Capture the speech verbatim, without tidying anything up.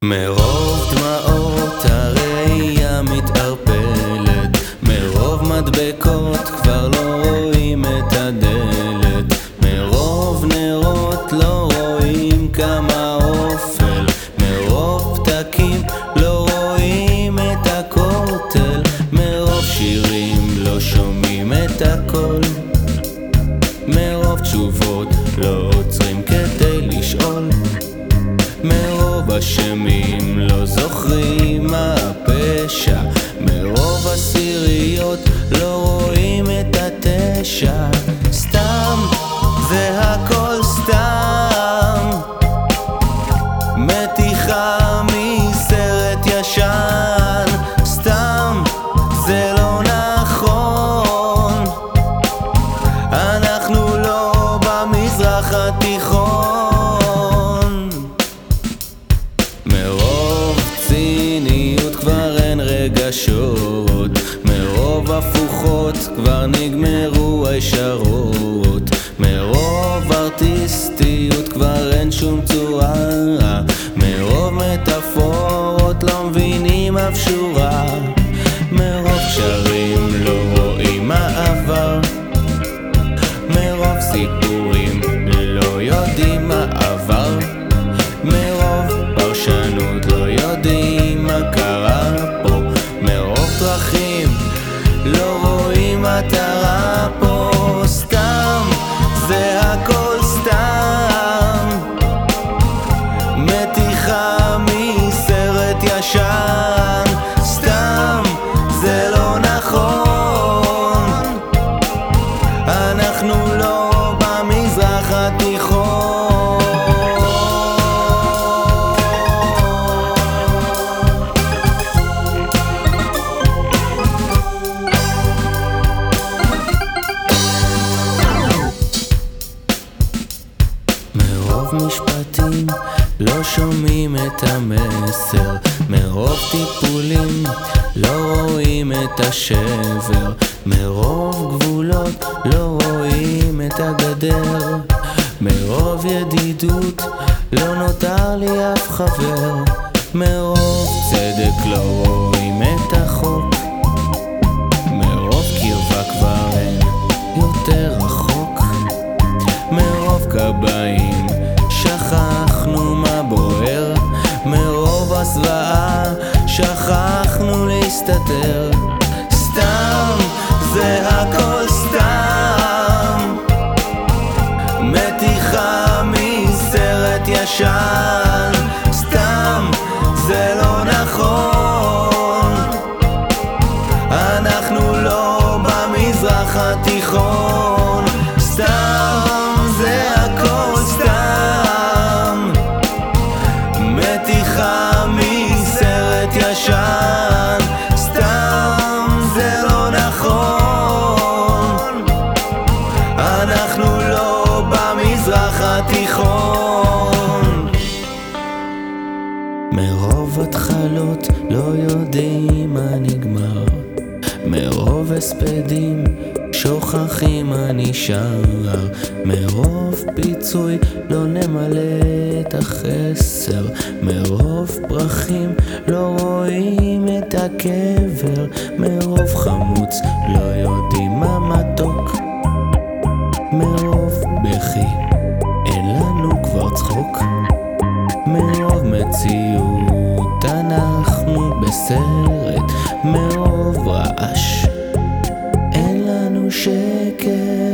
מרוב דמעות הראייה מתערפלת, מרוב מדבקות כבר לא רואים את הדלת, מרוב נרות לא רואים כמה אופל, מרוב פתקים לא רואים את הכותל, מרוב שירים לא שומעים את הכל, מרוב תשובות לא עוצרים כדי לשאול, מרוב אשמים לא זוכרים מה הפשע, מרוב עשיריות לא רואים את התשע. סתם, זה הכל סתם, מתיחה מסרט ישן. סתם, זה לא נכון, אנחנו לא במזרח התיכון. מרוב ציניות כבר אין רגשות, מרוב הפוכות כבר נגמרו הישרות, מרוב ארטיסטיות כבר אין שום צורה, מרוב מטאפורות לא מבינים אף שורה, מרוב קשרים לא רואים מעבר, מרוב סיפורים לא יודעים מה עבר, מרוב פרשנות לא יודעים מה קרה פה, מרוב דרכים לא רואים מטרה פה. סתם, זה הכל סתם, מתיחה מסרט ישן. סתם, זה לא נכון, אנחנו לא במזרח התיכון. מרוב משפטים לא שומעים את המסר, מרוב טיפולים לא רואים את השבר, מרוב גבולות לא רואים את הגדר, מרוב ידידות לא נותר לי אף חבר, מרוב צדק לא רואים את החוק, מרוב קרבה כבר אין יותר רחוק, מרוב קבעים שכחנו מה בוער, מרוב הסוואה שכחנו להסתתר. סתם, זה הכל סתם, מתיחה מסרט ישן. סתם, זה לא נכון, אנחנו לא במזרח התיכון. סתם, זה הכל סתם, מתיחה מסרט ישן. סתם, זה לא נכון, אנחנו לא במזרח התיכון. מרוב התחלות לא יודעים מה נגמר, מרוב הספדים שוכחים מה נשאר, מרוב פיצוי לא נמלא את החסר, מרוב פרחים לא רואים את הקבר, מרוב חמוץ לא יודעים מה מתוק, מרוב בכי אין לנו כבר צחוק, מרוב מציאות אנחנו בסרט, מרוב רעש אין לנו שקט.